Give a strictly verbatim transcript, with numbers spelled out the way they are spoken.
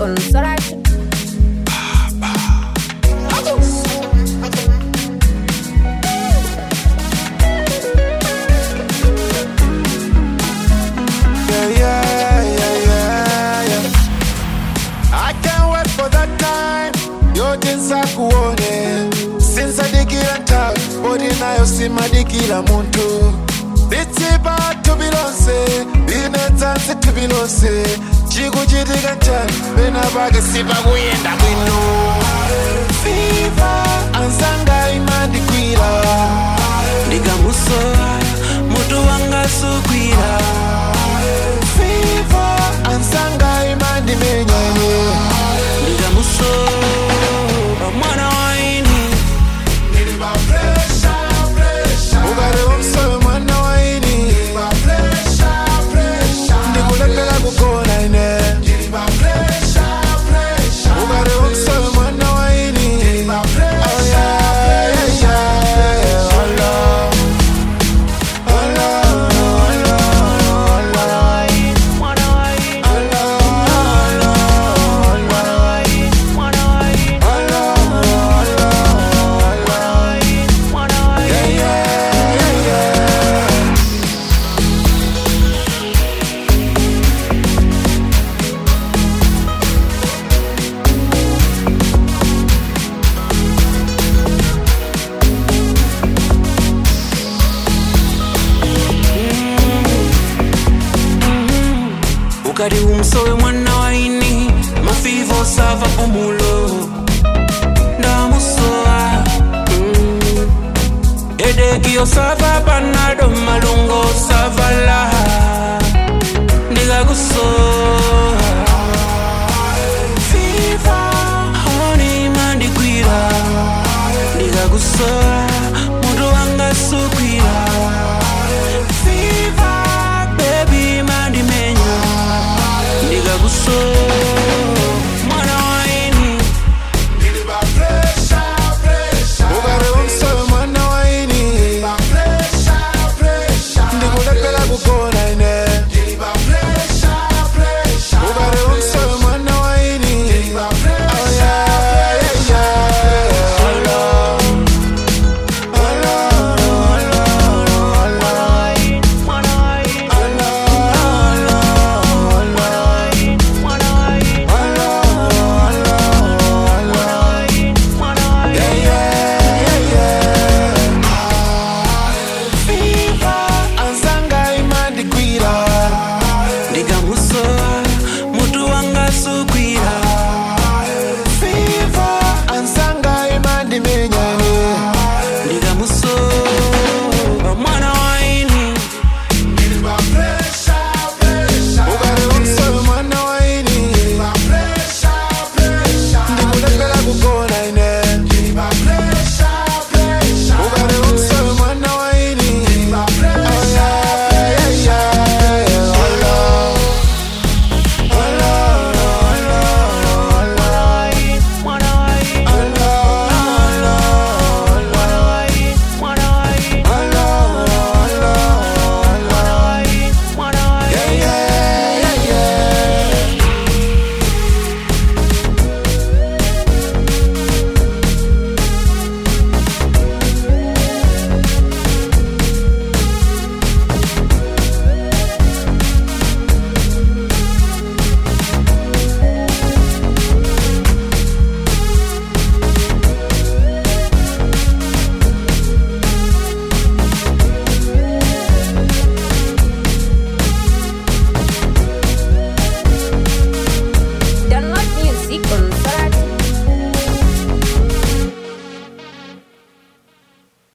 son Sorachi. Yeah, yeah, yeah, yeah, yeah. I can't wait for that time. Yote nsakuone. Since adikila ntawe, body nayo simadikila muntu. Bitiba tubilose, binetansi tubilose. Chiku chitika nchani, bena bage sipa kuyenda kwino. Fever, ansanga imandikwila. Ndiga musoa, mutu wanga sukwila. Fever, ansanga imandimenyane. Ndiga musoa, mwana waini. Niliba pressure, pressure. Ugare umsoe mwana waini. Niliba pressure, pressure. Ndikulekela kukona ine. Niliba pressure, pressure. Ugare umsoe mwana waini. Niliba pressure, oh yeah, yeah, yeah. Oh Lord, oh Lord, oh Lord, Mwana waini, mwana waini. oh Lord, oh Lord, Mwana waini, mwana waini. oh Lord, oh Lord, Mwana waini, mwana waini. yeah, yeah, yeah. Ukadi umsowe mwana waini. Mafivo sava pumulo. Ndamusoa. Mm. Edekio sava panado malungo sava la.